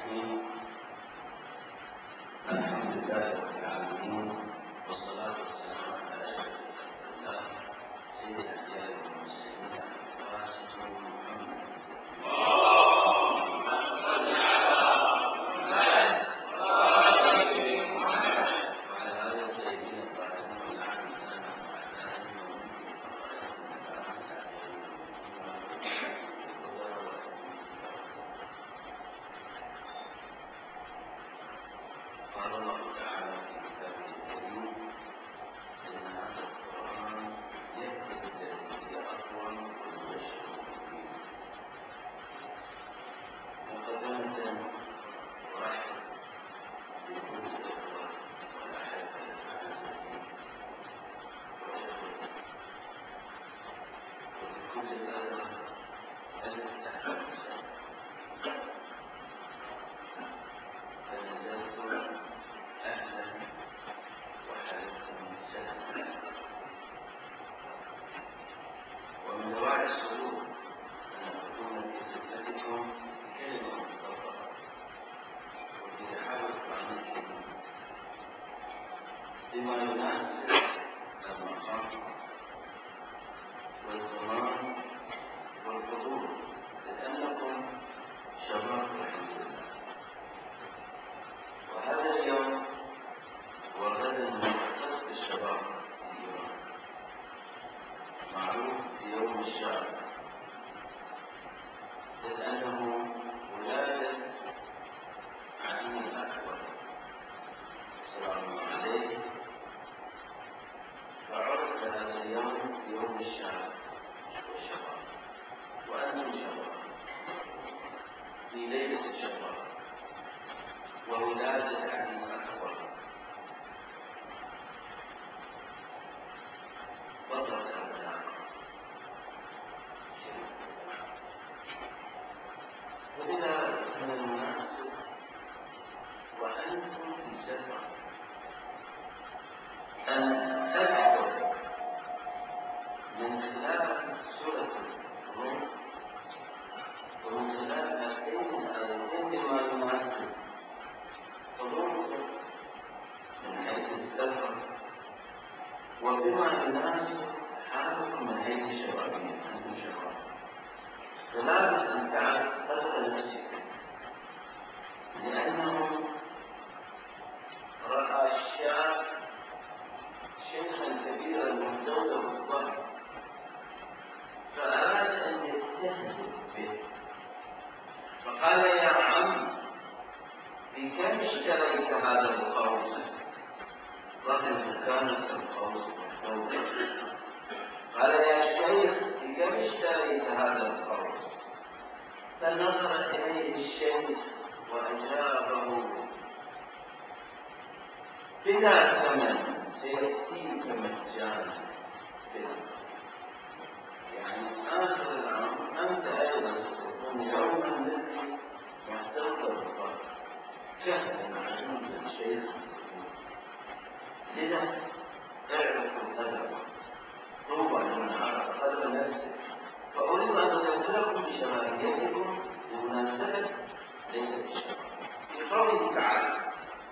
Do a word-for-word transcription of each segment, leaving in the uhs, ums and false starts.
الرحيم. الحمد لله رب العالمين، والصلاة والسلام على أشرف الله سيد الأنبياء والمرسلين وسيدنا محمد. اللهم صل على محمد وعلى آله الطيبين الطاهرين والعاملين قال الله تعالى في كتابه الكريم: إن هذا القرآن يهدي للتي هي أقوم ويبشر المؤمنين. مقدمة ورحمة بكل الإخوة والأحبة المعززين وبكل الآباء المستحبين. فنزلتم أهلا وحلفتم سهلا. ومن دواعي السرور أن تكون في خدمتكم كلمة مختصرة وفي رحاب عن بما يناسب المقام والزمان والحضور، لأنكم شباب الحمد لله. وهذا اليوم هو غدا مختص بالشباب اليوم، معروف بيوم الشعب، لأنه ولادة علي الأكبر سلام الله عليه، فعرف هذا اليوم بيوم الشعب والشباب. وأنتم شباب في ليلة الشباب وولادة علي الأكبر، فضلت الأبناء وإذا كان المناسب وأنتم في سفر أن تذكر من خلال سورة الروم ومن خلال هاتين الآيتين بما يناسب حضوركم من حيث السفر وبما يناسب حالكم من حيث الشبابية. أنتم شباب، فلابد أن تعرف قدر نفسك، لأنه رأى الشاب شيخا كبيرا مهدودا بالظهر، فأراد أن يستهزئ به، فقال: يا عم، بكم اشتريت هذا القوس؟ رجل كانت القوس محدودا. قال: يا شيخ، بكم اشتريت هذا القوس؟ فنظر إليه الشيخ وأجابه: بلا ثمن، سيأتيك مجانا. يعني آخر الأمر أنت أيضا ستكون يوما مثلي محدودا بالظهر، كهلا عجوزا شيخا. لذا اعرف القدر، طوبى لمن عرف قدر نفسه. فأريد أن أذكركم بشبابيتكم بمناسبة ليلة الشباب في قوله تعالى: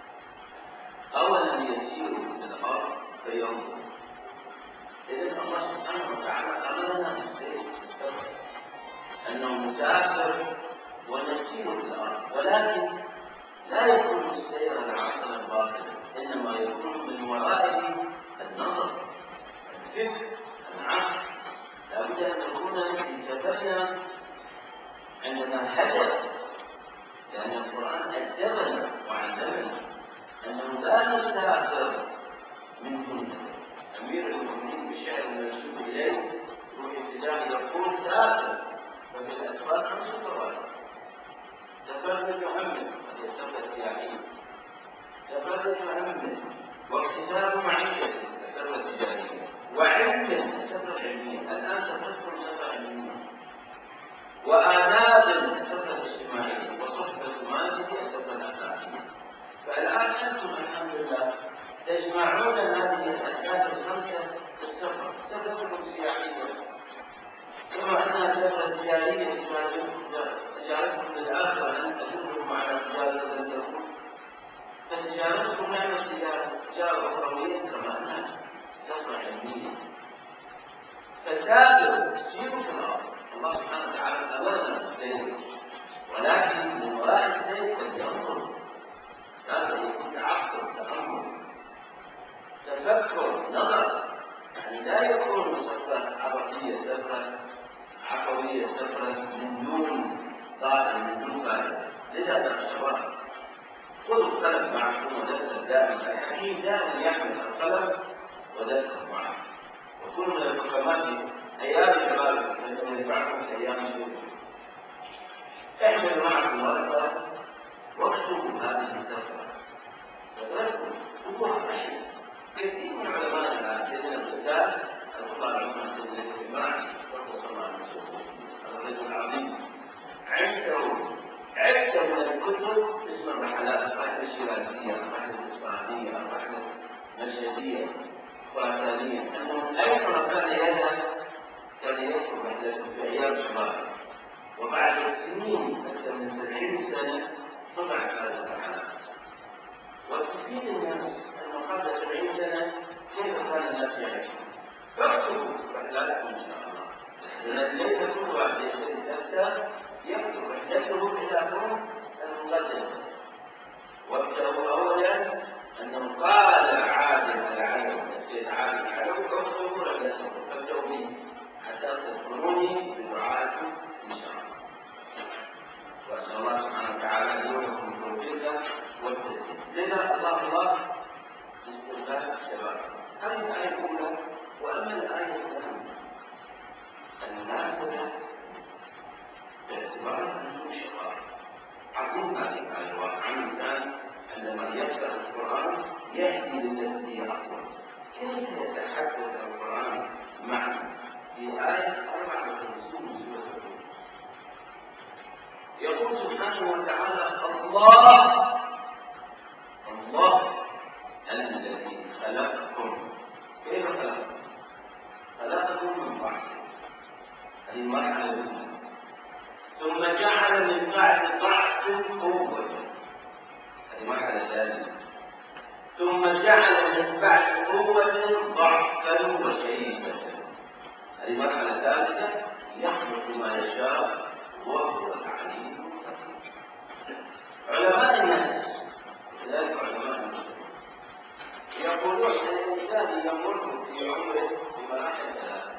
أولم يسيروا في الأرض فينظروا. إذن الله سبحانه وتعالى أمرنا بالسير في السفر، أنه مسافر ونسير في الأرض، ولكن لا يكون السير العقل الباطل، إنما يكون من ورائه النظر، الفكر، العقل. لا بد أن نكون في سفرنا عندنا هدف، لأن القرآن أدبنا وعلمنا أنه لا نسافر من دونه. أمير المؤمنين بشعر المنسوب إليه روح ابتداء يقول: سافر ففي الأسفار خمس فوائد. سفرت محمد وهي سفرة سياحية، سفرة محمد واكتساب معيشة سفرة تجارية، وعلم سفرة علمية. الآن سفرتكم سفرة علمية، وآداب سفرة اجتماعية، وصحبة مادة سفرة أخلاقية. فالآن أنتم الحمد لله تجمعون هذه الأسباب الخمسة في السفر. سفرتكم سياحية كما أنها سفرة تجارية، تجارتكم بالآخرة أن تدلكم على تجارة فتجارتكم نعمة تجارة أخروية كما أنها تجارة علمية. فسافروا سيروا في الأرض، الله سبحانه وتعالى أمرنا بالسير، ولكن من وراء السير فلينظر، هذا يكون تعقل، تأمل، تفكر، نظر، يعني لا يكون سفرة عربية، سفرة عفوية، سفرة من دون ظاهر، من دون فائدة. لذا الشباب خذوا القلم معكم ودفتر دائما، الحكيم دائما يحمل القلم ودفتر معه، وكل من الحكماء ايام شبابكم الذين ينفعكم في ايام شبابكم احملوا معكم ورقه واكتبوا هذه الدفتر وذكروا وضوح الحين. كثير من علمائنا سيدنا الرجال الله العظيم سيدنا الاجتماعي رضي الله عنه الرجل العظيم عنده عدة من الكتب اسمها الرحلات، الرحلة الشيرازية، الرحلة الإسماعيلية، الرحلة المشهدية، الخراسانية، أنه أيضا كان يذهب كان يذهب رحلته في أيام شبابه، وبعد سنين أكثر من سبعين سنة طبعت هذه الرحلات، وتفيد الناس أنه قبل سبعين سنة كيف كان الناس يعيشون. فاكتبوا رحلاتكم إن شاء الله، لأن ليس كل واحد يشتري يكتب رحلته إلى كون المقدمة. وابدأوا أولا أنه قال عادل العلو، السيد عادل العلو اكتبوا رحلته، فابدأوا به حتى تذكروني بدعائكم إن شاء الله. وأسأل الله سبحانه وتعالى أن يوفقكم التوفيق والتسديد. لذا الله الله استقبال الشباب. هذه الآية الأولى. وأما الآية الثانية النافذة باعتبار أنه شقاء عظيم هذه الآية. واقعا الإنسان عندما يقرأ القرآن يهدي للتي هي أقوى. كيف يتحدث القرآن معنا في آية أربعة وخمسين سورة؟ يقول سبحانه وتعالى الله الله الذي خلقكم. كيف خلقكم؟ خلقكم من بعض، هذه المرحلة الأولى. ثم جعل من بعد ضعف قوة، هذه المرحلة الثانية. ثم جعل من بعد قوة ضعفا وشيبة، هذه المرحلة الثالثة. يخلق ما يشاء وهو العليم القدير. علماء النفس كذلك علماء النفس يقولون ان الانسان يمر في عمره بمراحل ثلاثة،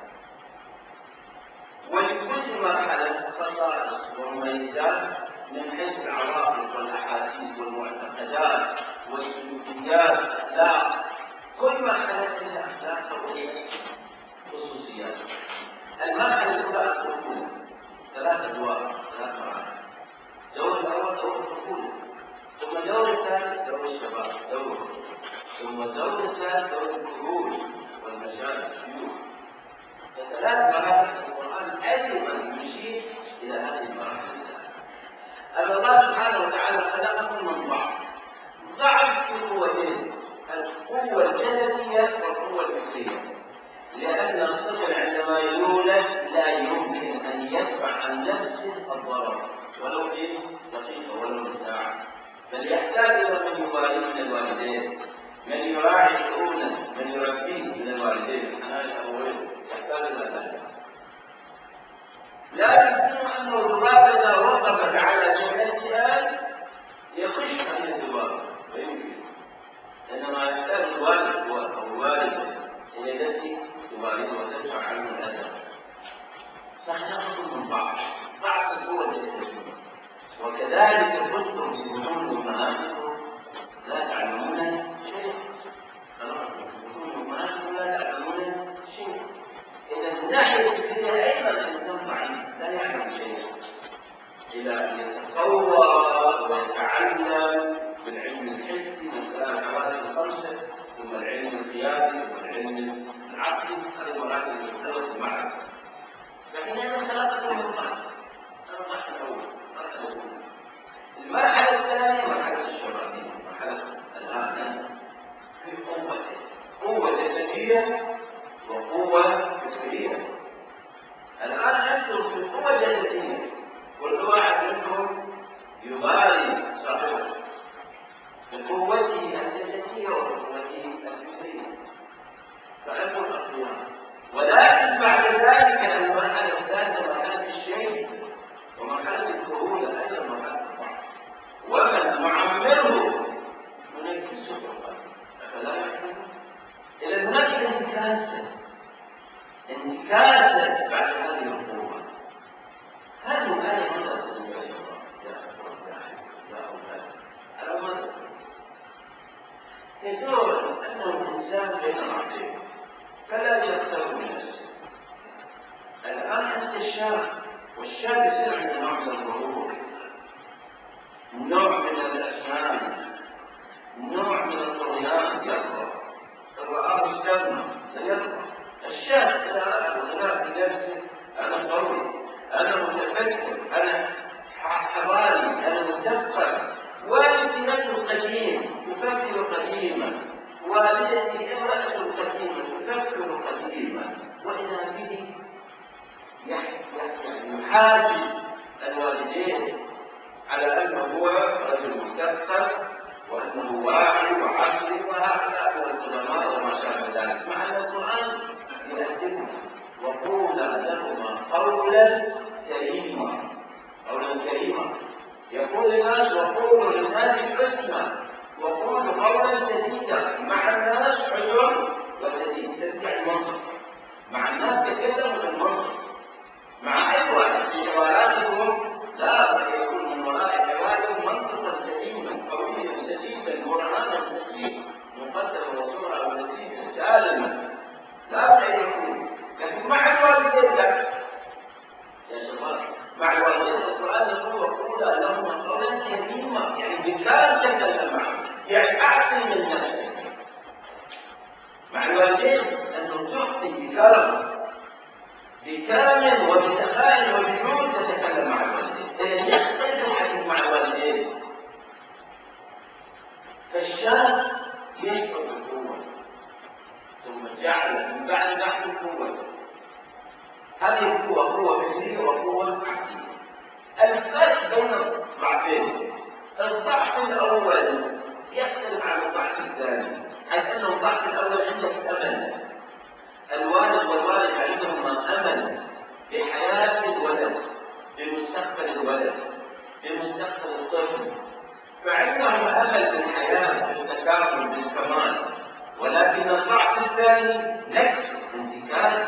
ولكل مرحلة خصائص ومميزات من حيث العواطف والأحاسيس والمعتقدات والسلوكيات والأخلاق. كل مرحلة لها أخلاق وخصوصيات. المرحلة الأولى الطفولة، ثلاث أدوار، ثلاث مراحل. الدور الأول دور الطفولة، ثم الدور الثالث دور الشباب، دور ثم الدور الثالث دور الكهول والمشايخ الشيوخ. فثلاث مراحل القرآن أيضا يشير إلى هذه المراحل. أن الله سبحانه وتعالى خلقكم من ضعف، ضعف في قوتين، القوة الجسدية والقوة الفكرية. لأن الطفل عندما يولد لا يمكن أن يدفع عن نفسه الضرر ولو في دقيقة ولو في ساعة، بل يحتاج إلى من يواليه من الوالدين، من يراعي شؤونه، من يربيه من الوالدين، الحنان الأبوين، يحتاج إلى ذلك. لا يمكن أن الذبابة إذا وقفت على جبهتها يخش هذه الذبابة، ويمكن، إنما يحتاج الوالد أو الوالدة إلى التي توالده وتدفع عنه الأذى. فخلقكم من ضعف، ضعف القوة الجسدية. وكذلك كنتم في بطون أمهاتكم لا تعلمون شيئا. لا تعلمون شيئا. إذا الناحية الفكرية أيضا الإنسان ضعيف لا يعلم شيئا، إلى أن يتقوى ويتعلم بالعلم الحسي من خلال الحوادث الخمسة، ثم العلم القياسي، ثم العلم العقلي. هذه المراحل المختلفة المعرفة. فحينئذ خلقكم من ضعف، هذا الضعف الأول، المرحلة الأولى. المرحلة الثانية مرحلة الشبابية، مرحلة الآن في قوتين، قوة جسدية وقوة فكرية. الآن أنتم في القوة الجسدية، كل واحد منكم يباري صاحبه. القوة انتكاسة انتكاسة بعد هذه القوة. هذه الآية ماذا تدل يا الله يا أخوان يا أولاد على ماذا يدل أنه الإنسان بين العقلين فلا يختار من نفسه. الآن أنت الشاب والشاب يصير عنده نوع من الغرور، نوع من الأسنان، نوع من الطغيان، يطغى الرآب استغنى يطغى. الشاب إذا أخذ في نفسه أنا قوي، أنا متفكر، أنا حضاري، أنا مثقف. والدي رجل قديم يفكر قديما، والدتي امرأة قديمة تفكر قديما، وإذا به يحاسب الوالدين على أنه هو رجل مثقف وأنه واعي وعقلي وهكذا من العلماء وما شابه ذلك، مع أن القرآن يؤدبنا وقولا لهما قولا كريما قولا كريما. يقول للناس وقولوا للناس حسنا وقولوا قولا سديدا. مع الناس حجر وسديد ترجع المنطق، مع الناس تتكلم بالمنطق، مع أي واحد في حواراتهم لا يكون من وراء حوارهم منطقا سليما قويا سديدا برهانا سليما مقدما وصورا ونتيجا سالما لا يكون. لكن مع الوالدين لا يا شباب، مع الوالدين القرآن يقول وقولا لهما قولا كريما، يعني بكلام تكلم معهم، يعني أعطي من نفسك. مع الوالدين أنه تعطي بكرم بكامل وبسخاء وبجود تتكلم مع الوالدين. إذن يختلف الحديث مع الوالدين. فالشاب يشعر بالقوة ثم جعل من بعد نحو القوة. هذه القوة قوة فكرية وقوة عقلية. الفرق بين الضعفين، الضعف الأول يختلف عن الضعف الثاني، حيث أن الضعف الأول عندك أمل. الوالد والوالد عندهما أمل بحياة الولد، بمستقبل الولد، بمستقبل الطفل، فعندهم أمل بالحياة، بالتكامل، بالكمال. ولكن الضعف الثاني نكس، انتكاس،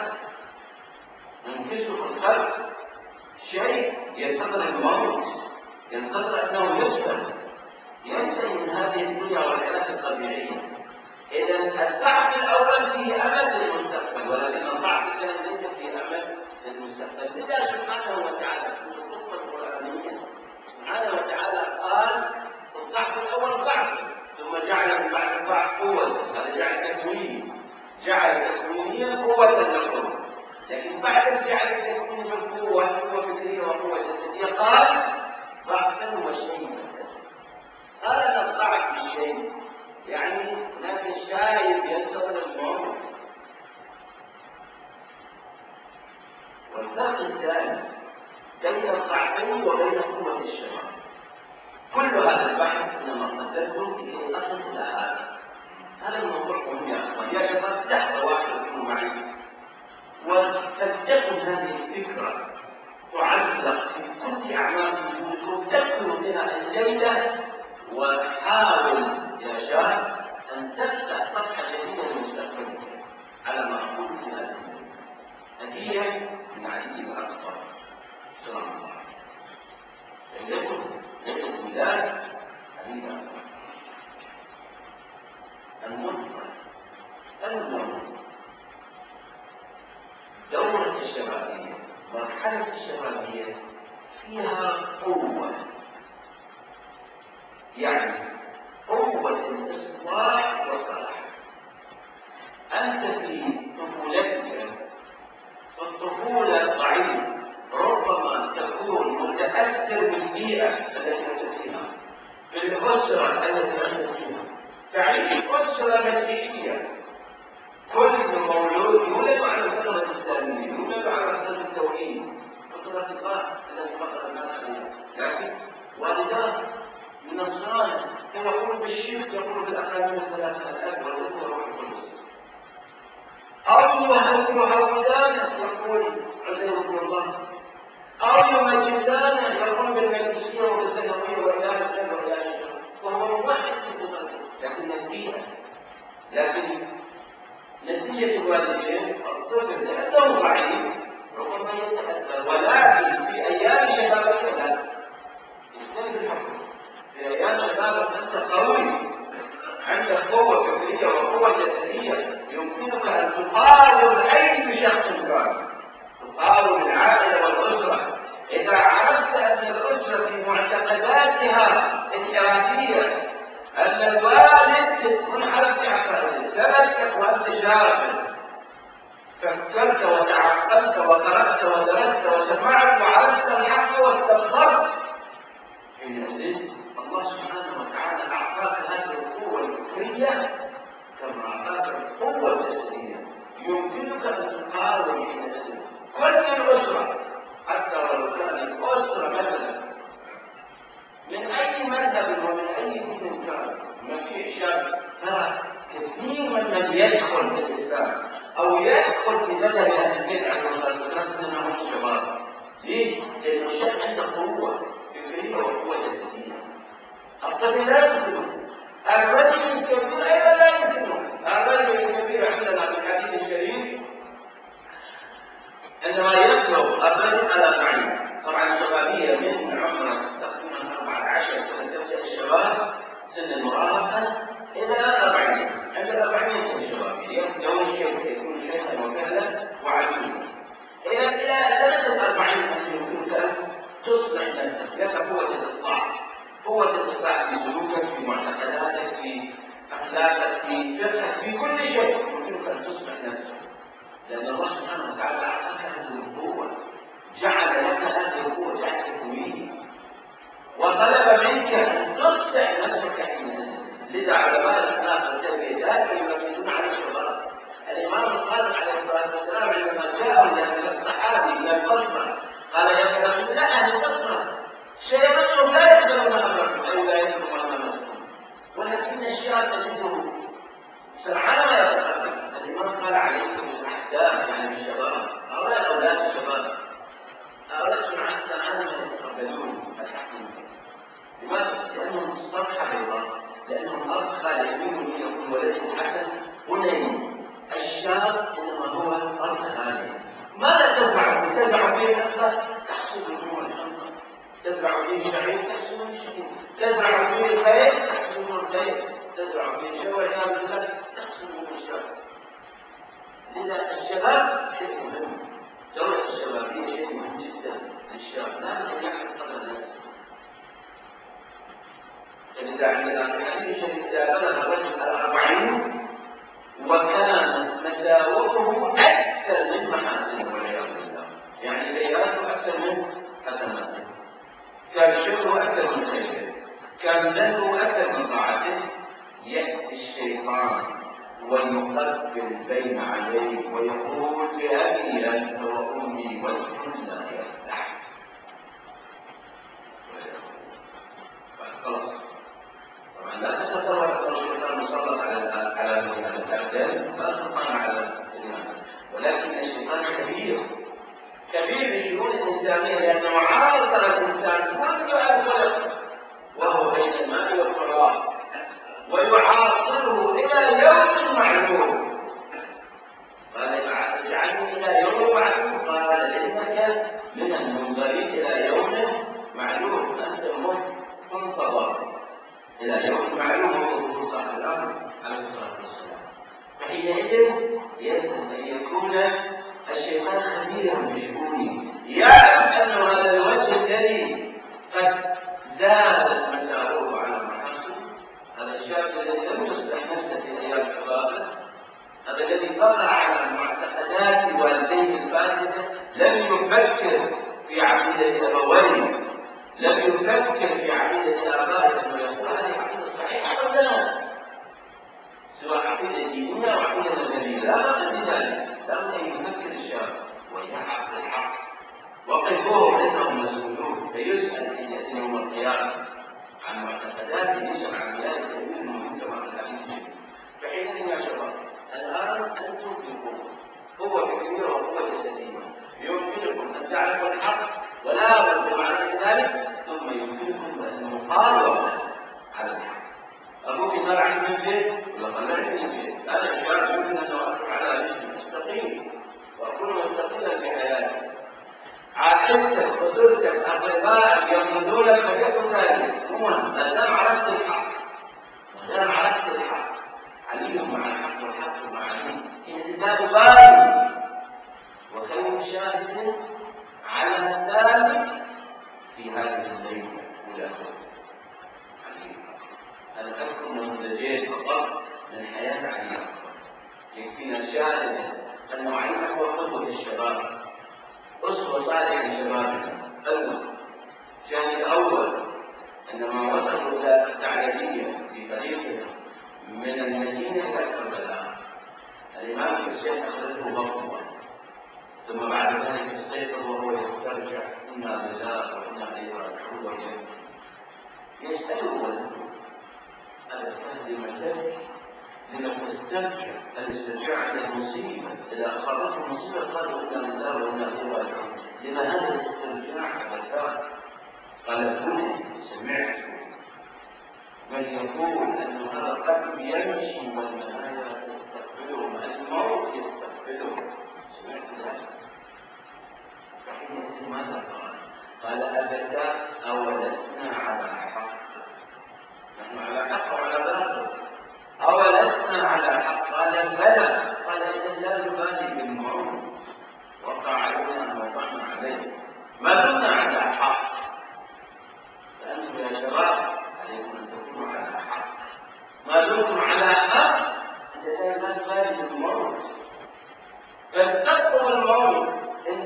ينكسر الخلق، شيء ينتظر الموت، ينتظر أنه يسلم، ينتهي من هذه الدنيا والحياة الطبيعية. إذا الضعف الأول فيه أمل للمستقبل، ولكن الضعف الثاني ليس فيه أمل للمستقبل. لذا سبحانه وتعالى في القصة القرآنية سبحانه وتعالى قال الضعف الأول ضعف، ثم جعل من بعد الضعف قوة. هذا جعل تكويني، جعل تكوينيا قوة لكم. لكن بعد جعل التكوين بالقوة، قوة فكرية وقوة جسدية، قال ضعفا وشيئا. قال أنا الضعف بشيء، يعني لكن شايف ينتظر الموت. والفرق الثاني بين الضعفين وبين قوة الشباب. كل هذا البحث انما قدرته الى اصل الى هذا. هذا الموضوع مهم يا اخوان. يا شباب لحظه واحده كونوا معي ولتكن هذه الفكره تعلق في كل اعمال الوجود. تدخل بها الليله وحاول يا شباب أن تفتح صفحة جديدة لمستقبلك على ما أقول في هذه هدية من علي بن أبي طالب سلام الله عليه. ليلة ليلة ميلاد علي بن أبي طالب. المنطقة المنطقة دورة الشبابية، مرحلة الشبابية فيها قوة، يعني قوة الإصلاح والصلاح. أنت في طفولتك في الطفولة ضعيف، ربما تكون متأثر بالبيئة التي أنت فيها، بالأسرة التي أنت فيها. تعيش أسرة مسيحية، كل مولود يولد على الفطرة الإسلامية، يولد على فطرة التوحيد، فطرة الله التي فطر الناس عليها. لكن والداه من النصارى يقول بالشرك، يقول بالاقانيم الثلاثه الاب والابن والروح القدس، او يهودانه يقول عزيز بن الله، او يمجدانه يقول بالمجوسيه وبالثانويه واله الاب واله الاب، وهو موحد في صفته. لكن البيئه لكن البيئه نتيجة الوالدين الطفل لأنه ضعيف ربما يتأثر، ولكن في أيام شبابك لا يستند الحكم. في أيام شبابك أنت قوي، عندك قوة فكرية وقوة جسدية، يمكنك أن تقاوم أي شخص كان، تقاوم العائلة والأسرة. إذا عرفت أن الأسرة في معتقداتها الإرادية أن الوالد منحرف في عقائده، تركك وأنت شاب، فكرت وتعقلت وقرأت ودرست وسمعت وعرفت الحق واستغفرت، حينئذ الله سبحانه وتعالى أعطاك هذه القوة الفكرية كما أعطاك القوة الجسدية، يمكنك أن تقاوم حينئذ كل الأسرة، حتى ولو كانت أسرة مثلا من أي مذهب ومن أي دين كان. مسيح شاب ترى كثير من يدخل في الإسلام أو يدخل في مذهب أهل البدع والمعتقدات أنهم شباب. ليه؟ لأن الشاب عنده قوة فكرية وقوة جسدية. الطفل لا يمكنه، الرجل الكبير أيضا لا يمكنه. الرجل الكبير عندنا في الحديث الشريف عندما يبلغ الرجل على أربعين، طبعا الشبابية من عمر تقريبا أربعة عشر سنة تبدأ الشباب سن المراهقة إلى أربعين. عند الأربعين يكون الشبابية يوم الشيخ يكون شيخا مكلف وعجوزا. إلى إلى سنة الأربعين يمكنك أن تصلح نفسك، لك قوة الإصلاح، قوة الإصلاح في سلوكك، في معتقداتك، في أخلاقك، في فقهك، في كل شيء يمكنك أن تصلح نفسك، لأن الله سبحانه وتعالى أعطاك هذه القوة، جعل لك هذه القوة، جعل تكوين، وطلب منك أن تصلح نفسك حينئذ. لذا علماء الأخلاق والتربية دائما يركزون على الشباب. الإمام الصادق عليه الصلاة والسلام عندما جاء إلى الصحابي إلى البصرة قال يا رسول الله أهل البصرة سيمسهم لا يقبلون أمركم أو لا يقبلون أمركم، ولكن الشاب تجده سرعان ما يتقدم. الإمام قال عليكم الأحداث يعني الشباب، هؤلاء أولاد الشباب، هؤلاء سرعان سرعان ما يتقبلون الحكم. لماذا؟ لأنهم صفحة بيضاء، لأنهم أرض خالدين من يكون ولد حسن هنين. الشاب إنما هو أرض خالد. ماذا تزرع؟ تزرع فيه نخلة تحصد نمو النخلة، تزرع فيه شعير تحصد الشعير، تزرع فيه خير تحصد الخير، تزرع فيه شر والعياذ بالله تحصد الشر. لذا الشباب شيء مهم، دورة الشبابية شيء مهم جدا للشاب، لا أن يحفظ قدر الناس. فلذا عندنا في الحديث الشريف إذا بلغ الرجل الأربعين وكانت مساوئه أكثر من محاسنه والعياذ بالله، يعني سيئاته أكثر من حسناته، كان شكره أكثر من خيره، كان ذنبه أكثر من طاعته، يأتي الشيطان ويقبل بين عينيه ويقول بأبي أنت وأمي وادخل لا يفتح. خلاص طبعا لا تتصور أن الشيطان مسلط على على الأبدان، لا سلطان على الإيمان، ولكن الشيطان كبير كبير في الشؤون الإنسانية، لأنه عارض الإنسان منذ أن خلق وهو بين الماء والتراب، ويعاصره إلى يوم معلوم. قال اجعلني إلى يوم معلوم، قال إنك من المنظرين إلى يوم معلوم، أنت منتظر إلى يوم معلوم. وهو صاحب الأمر عليه الصلاة والسلام. فحينئذ يجب أن يكون الشيطان خبيرا بشؤونه، يعلم أن هذا الوجه الذي قد زادت مساوئه على المحاسن، هذا الشاب الذي لم يصلح نفسه في أيام شبابه، هذا الذي وقع على معتقدات والديه الفاسدة، لم يفكر في عقيدة أبويه، لم يفكر في عقيدة آبائه أنه يقول هذه عقيدة صحيحة أو لا، سواء عقيدة دينية أو عقيدة مذهبية، لا بد من ذلك. لابد أن يفكر الشاب ويحق الحق، وقفوهم إنهم مسؤولون، فيسأل في يوم القيامة عن معتقداته، يسأل عن ذلك منهم المجتمع الحديث. فحينئذ يا شباب الآن أنتم في قوة، قوة كبيرة وقوة جسدية، يمكنكم أن تعرفوا الحق ولا بد معنى ذلك، ثم يمكنكم المقاومة على الحق. أبوك طلع من البيت ولا طلعت من البيت، أنا شاب يمكن أن أوقف على الغائب يقولون لك فليكن ذلك. عموما ما دام عرفت الحق، ما دام عرفت الحق، علي مع الحق والحق مع علي، الإنسان غالب وكون شاهد على الثالث في هذه الليلة الأولى. أنا أذكر نموذجين فقط من حياة علي. يكفينا الشاهد أنه علي هو قدوة الشباب، أسوة صالحة لشبابنا. أول شاهد أول عندما وصلوا إلى التعليمية في طريقهم من المدينة إلى كربلاء، الإمام الحسين أخذته بطنه، ثم بعد ذلك استيقظ وهو يسترجع إنا لله وإنا إليه راجعون، يسأله ولده هذا لما تبكي، لما تسترجع الاسترجاع إلى المصيبة، إذا أخذته المصيبة قالوا إنا لله وإنا إليه راجعون، لما هذا الاسترجاع أبدا؟ قال كل سمعت من يقول أن هذا القلب يمشي والمنايا تستقبله، الموت يستقبله. سمعت ذلك؟ فحينئذ ماذا قال؟ قال أبدا أولسنا على حق، نحن على حق وعلى باطل، أولسنا على حق؟ قال بلى. قال إذا لا نبالي بالموت، وقع علينا ما وقعنا عليه، ما دمنا على حق. فأنتم يا شباب عليكم أن تكونوا على حق، ما دمتم على حق إذا لا تبالي بالموت، فاتقوا الموت. إن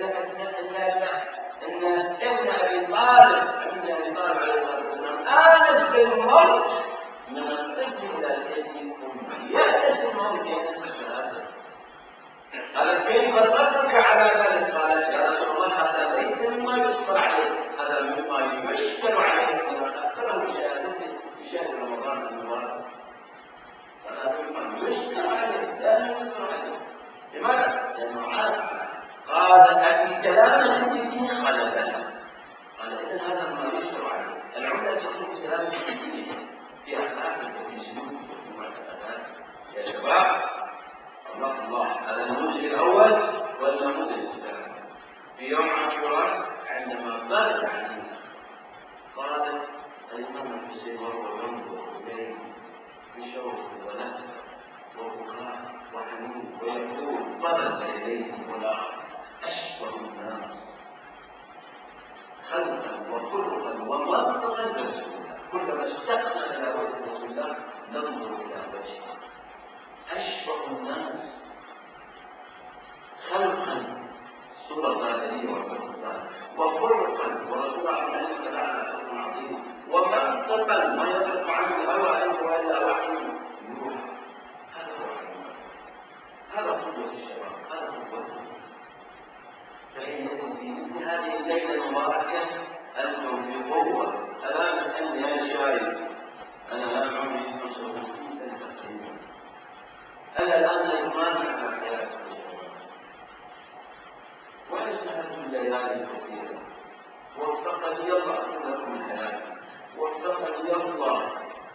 إن ابن أبي طالب ابن أبي طالب عليه الصلاة والسلام آنس بالموت من الطفل إلى الابن، يأنس بالموت، يأنس بالشهادة. قال كيف تصبر على ذلك؟ قال يا رسول الله هذا ليس مما يصبر عليه، هذا مما يشكر عليه كما أخبره بشهادته في شهر رمضان المبارك. هذا مما يشكر عليه لا يصبر عليه. لماذا؟ لأنه عارف. قال أبي كلام الدين قال بلى. قال إذن هذا ما يشكر عليه. العملة تكون كلام الدين في أخلاق وفي سلوك وفي معتقدات. يا شباب الله الله، هذا النموذج الأول والنموذج الثاني. في يوم عاشوراء عندما بلغ علي قال الإمام الحسين وهو ينظر إليه بشوق ونهى وبكاء وحنين ويقول برز إليه الغلام أشبه الناس خلقا وخلقا ومنطقا برسول الله. كلما اشتقنا إلى وجه رسول الله ننظر إلى وجهه. أشبه الناس خلقا صورة ظاهرية وخلقا، وخلقا ورسول الله عليه الصلاة والسلام عظيم، ومنطقا ما ينطق عنه الهوى إن هو إلا وحي يوحى. هذا هو علم، هذا قدوة الشباب، هذا قدوتهم. فحينئذ في مثل هذه الليلة المباركة أنتم في قوة. الآن أنت يا شايب، أنا الآن عمري خمسة وخمسين سنة تقريبا، أنا الآن ندمان على حياتي وأشهد الليالي كثيرة، وفقني الله لكم الحياة، وفقني الله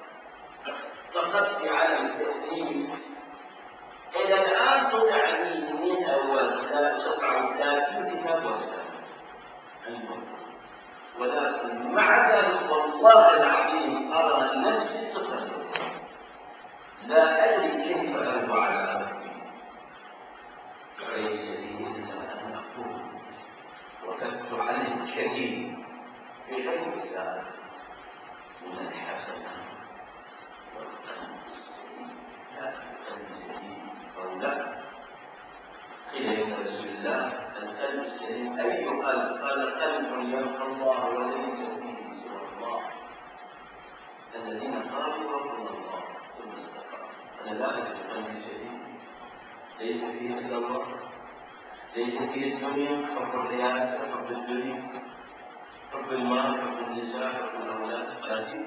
فقدت على التأثير. إلى الآن تدعني من أول سبعة وثلاثين كتاب وسنة، ولكن مع ذلك والله العظيم أرى نفسي صفر، لا أدري كيف أرد على نفسي. ليس لي إلا أن أقول وكدت عليه الكثير في غير ذلك من الحسنة والقلب السليم. لا القلب السليم أو لا قيل رسول الله القلب السليم أي قلب؟ قال قلب يلقى الله وليس فيه سوى الله، الذين قالوا ربنا الله ثم استقاموا. أنا لا أجد قلبي سليم ليس فيه إلا الله، ليس فيه الدنيا، حب الرياسة، حب الدنيا، حب المال، حب النساء، حب الأولاد، قاتل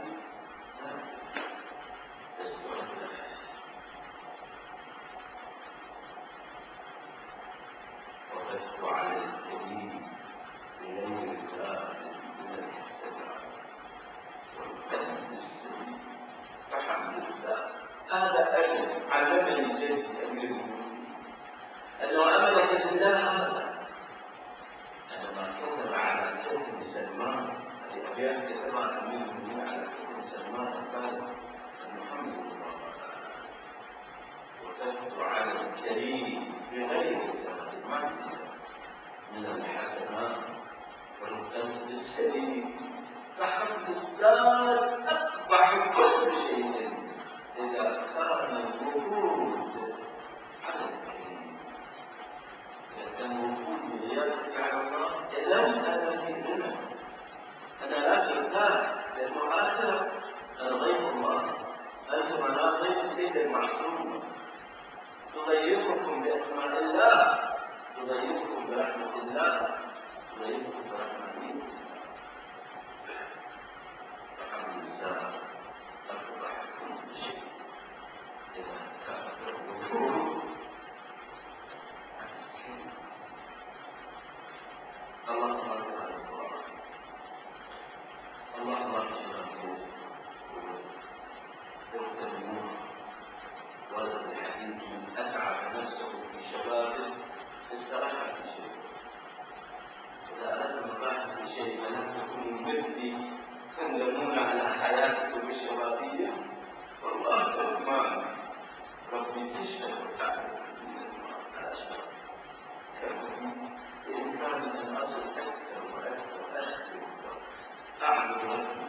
وقفت على السبيل إليه الكلام من الاحتمال والقلب السليم. فحمد الله. هذا أجل علمني جد أمير المؤمنين أنه أملك بالله هذا، أنا ما كتب على سيدنا سلمان الآخرة أنا ضيف الله، أنتم أنا ضيف السيد المعصوم، تضيفكم بأسماء الله، تضيفكم برحمة الله، تضيفكم برحمة الله. الحمد لله أصبح كل شيء إذا كانت الظروف اللهم صل على القرآن، اللهم ارحمنا يغتنمون ولد الحديث من أتعب نفسه في شبابه استراح في شيء، إذا أردت الراحة في شيء فلم تكونوا مثلي تندمون على حياتكم الشبابية، والله رحمن ربي تشهد وتعلم على شباب الإنسان من أصل أكثر وأكثر وأكثر أعبد ربي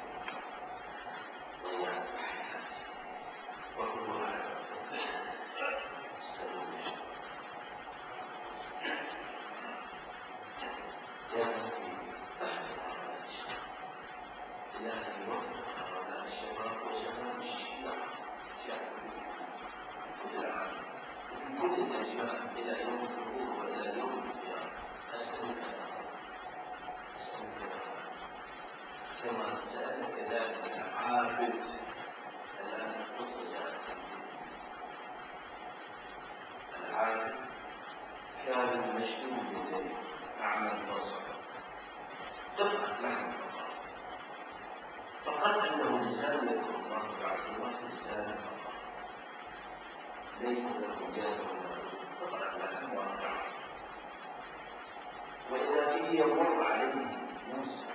كما سألك ذلك العابد الآن خصوص العابد كان مشدود يديه أعمى البصر قطعة لحم فقط، فقط أنه لسان يذكر الله بعظيمة لسان فقط، ليس له جاه ولا قطعة لحم واقعة. وإذا به يمر عليه موسى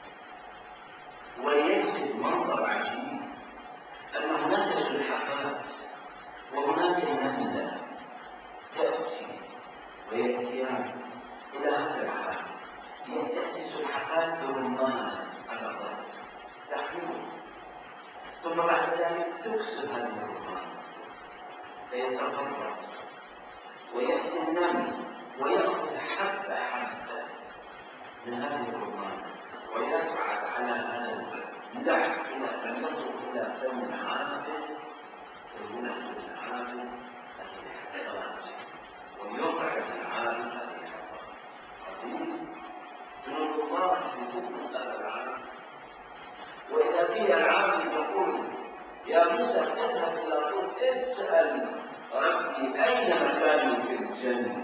ويجد منظر عجيب أن هناك سلحفاة وهناك نملة تأتي ويأتيان إلى هذا الحال، يأتي سلحفاة برمانة على الأرض تحمله، ثم بعد ذلك تكسر هذه الرمانة فيتفرق، ويأتي النمل ويأخذ حبة حبة من هذه الرمانة ويصعد على هذا اللحم إلى أن يصل إلى فم العابد فينزل العابد هذه الحبات ويطعم العابد هذه الحبات. عظيم جنود الله يجوز هذا العابد. وإذا فيه العابد يقول يا موسى اذهب إلى طول اسأل ربي أين مكاني في الجنة،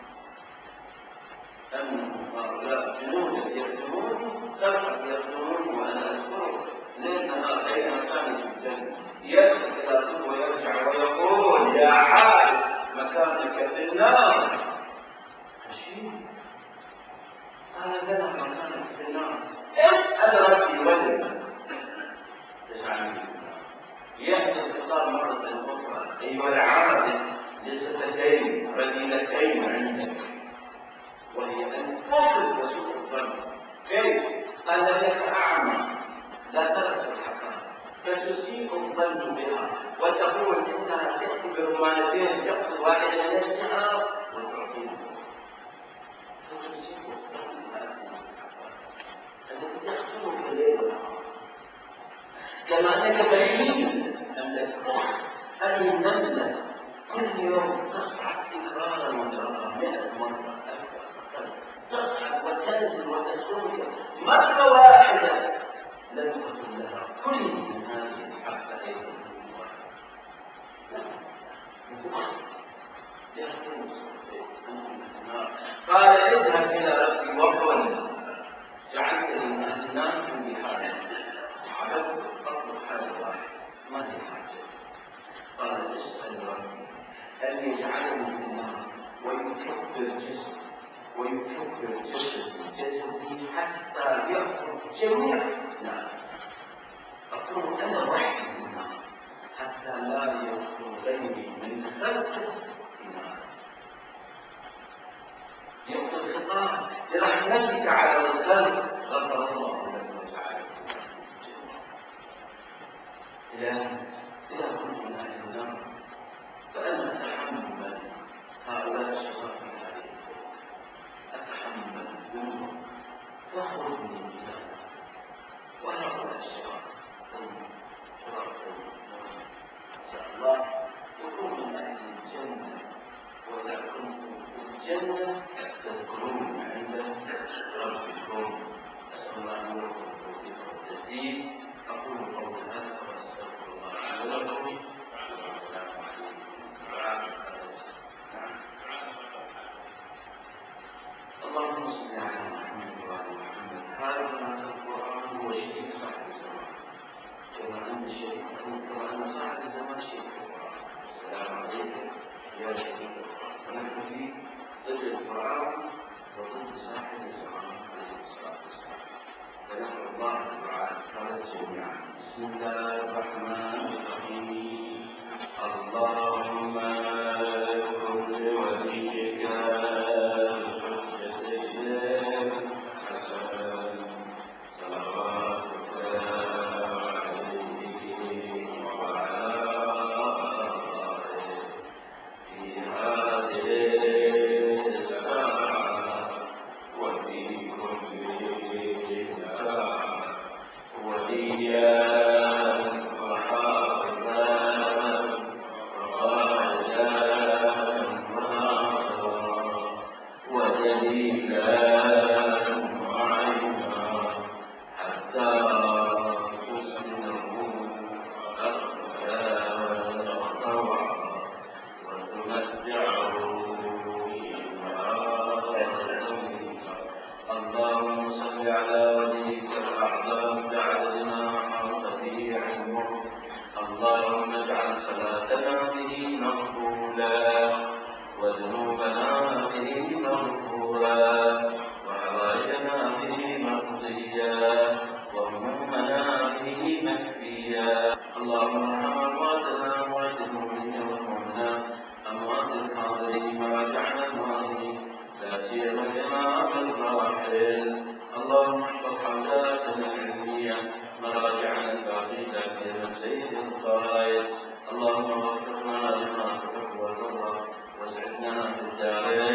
أنهم هؤلاء جنود يقتلون ترحب يقتلون وأنا أذكره ليل نهار أين مكاني في الجنة، يذهب إلى طول ويرجع ويقول يا عائد مكانك في النار. عجيب، قال لنا مكانك في النار اسأل ربي ولد تجعلني في النار. يأتي الخطاب مرة أخرى أيها العابد لستتين رذيلتين عندك، وهي أن تأخذ وسوء الظن. كيف؟ قال لك أعمى لا ترى الحقائق فتسيء الظن بها وتقول إنها تأتي برمانتين تأخذ واحدة من نفسها وتعطيها، فتسيء الظن بهذه الحقائق التي تخدمك الليل والنهار. كما أنك بعيد أن تكون هذه النملة كل يوم تصعد تكرارا وتكرارا مئة مرة تصعد وتنزل وتسوي مرة واحدة لم تكن لها كل من هذه الحبة أيضا قال اذهب إلى ربي وقل جعلت من أهل النار في بحاجة عبدت أطلب حاجة واحدة ما هي حاجة؟ قال اسأل ربي أن يجعلني في النار ويكبر جسمي ويكبر جسدي جسدي حتى يخرج جميع النار، أقول أنا واحد في النار حتى لا يخرج غيري من خلقه في النار. يأتي الخطاب برحمتك على الخلق غفر الله لك وتعالى. إذا إذا كنت من أهل النار فأنا أتحمل هؤلاء الشباب في هذه الدنيا، أتحمل الذنوب تخرج من الجنة وهؤلاء الشباب فيه. أقول قولي هذا وأستغفر الله لي ولكم. اللهم صل على محمد وعلى محمد. هذا القرآن هو شيء صاحب الزمان، كما أن شيء كما أن صاحب الزمان شيء القرآن. السلام عليكم يا شيخ القرآن. ونحن في ضد القرآن وضد صاحب الزمان عليه الصلاة والسلام. فنسأل الله تعالى جميعا. بسم الله الرحمن الرحيم. اللهم كن لوليك اللهم اجعل صلاتنا به مقبولا وذنوبنا به مغفورا وحوائجنا به مقضيا وهمومنا به مكفيا. اللهم ارحم امواتنا اموات المؤمنين والمؤمنات اموات الحاضرين وراجعنا الماضين لا سيما جماعة الراحل. اللهم احفظ حوزاتنا العلمية مراجعنا الباقية في سيد القائد. اللهم وفقنا لما تحب وترضى واسعدنا في الدارين